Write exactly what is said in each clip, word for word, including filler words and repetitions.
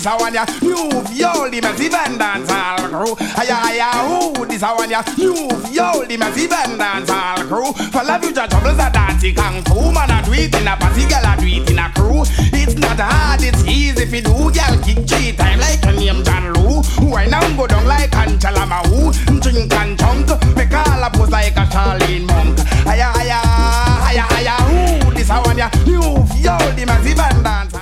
this a one ya new yo the messy band dance all crew. Aya aya who this a one ya new yo the messy band dance all crew. For love you just troubles a dirty kung fu man a do it in a party, girl a do it in a crew. It's not hard, it's easy if you do, girl kick three time like a name John Lou. Why now go down like Angela Mahu, drink and chunk, make all a pose like a Charlene Monk. Aya aya aya aya who this a one ya new yo the messy band dance.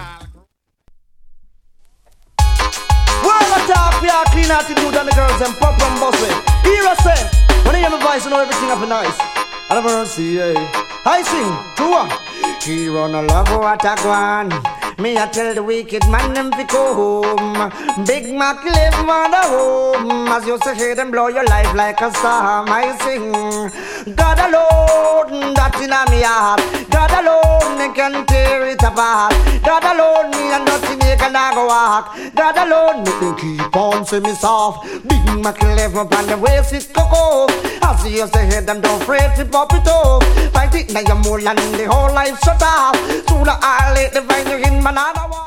Well, I talk for your clean attitude and the girls and pop and bust it. Here I say, when I hear my voice, you know everything up nice. I never see it. I sing, true one. He run a love what I want. Me I tell the wicked man them to go home. Big Mac live on the home. As you say, hear them blow your life like a storm. I sing, God alone, that's in me heart. God alone, me can tear it apart. God alone, me and nothing you can go walk. God alone, make me keep on say me soft. Big Mac live up on the waist it cocoa. As you say, hear them don't afraid to pop it up. Fight it now you're more than the whole life shut off. Sooner or later find you in another one.